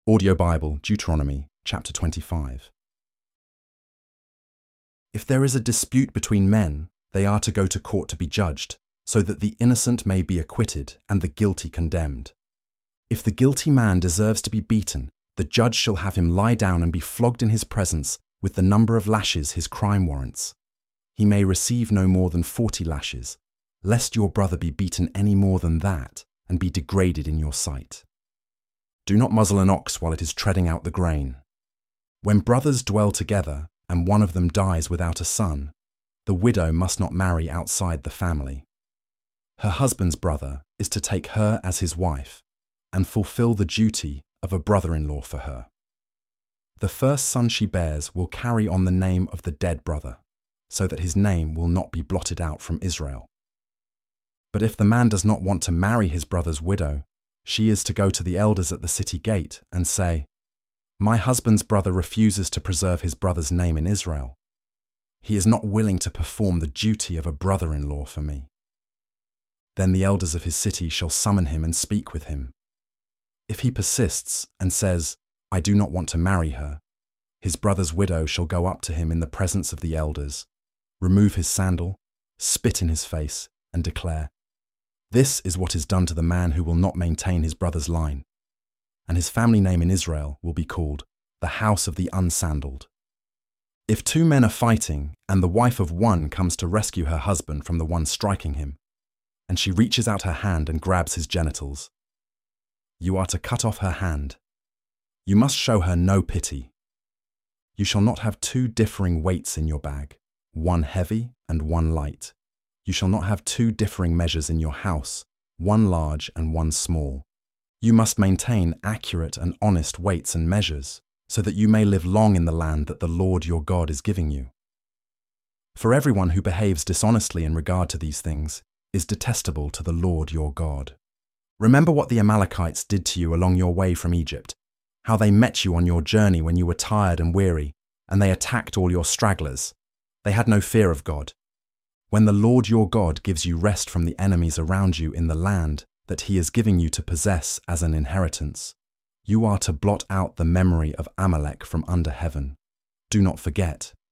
Audio Bible, Deuteronomy, chapter 25. If there is a dispute between men, they are to go to court to be judged, so that the innocent may be acquitted and the guilty condemned. If the guilty man deserves to be beaten, the judge shall have him lie down and be flogged in his presence with the number of lashes his crime warrants. He may receive no more than 40 lashes, lest your brother be beaten any more than that and be degraded in your sight. Do not muzzle an ox while it is treading out the grain. When brothers dwell together and one of them dies without a son, the widow must not marry outside the family. Her husband's brother is to take her as his wife and fulfill the duty of a brother-in-law for her. The first son she bears will carry on the name of the dead brother, so that his name will not be blotted out from Israel. But if the man does not want to marry his brother's widow, she is to go to the elders at the city gate and say, "My husband's brother refuses to preserve his brother's name in Israel. He is not willing to perform the duty of a brother-in-law for me." Then the elders of his city shall summon him and speak with him. If he persists and says, "I do not want to marry her," his brother's widow shall go up to him in the presence of the elders, remove his sandal, spit in his face, and declare, "This is what is done to the man who will not maintain his brother's line," and his family name in Israel will be called the house of the unsandaled. If two men are fighting and the wife of one comes to rescue her husband from the one striking him, and she reaches out her hand and grabs his genitals, you are to cut off her hand. You must show her no pity. You shall not have two differing weights in your bag, one heavy and one light. You shall not have two differing measures in your house, one large and one small. You must maintain accurate and honest weights and measures, so that you may live long in the land that the Lord your God is giving you. For everyone who behaves dishonestly in regard to these things is detestable to the Lord your God. Remember what the Amalekites did to you along your way from Egypt, how they met you on your journey when you were tired and weary, and they attacked all your stragglers. They had no fear of God. When the Lord your God gives you rest from the enemies around you in the land that he is giving you to possess as an inheritance, you are to blot out the memory of Amalek from under heaven. Do not forget,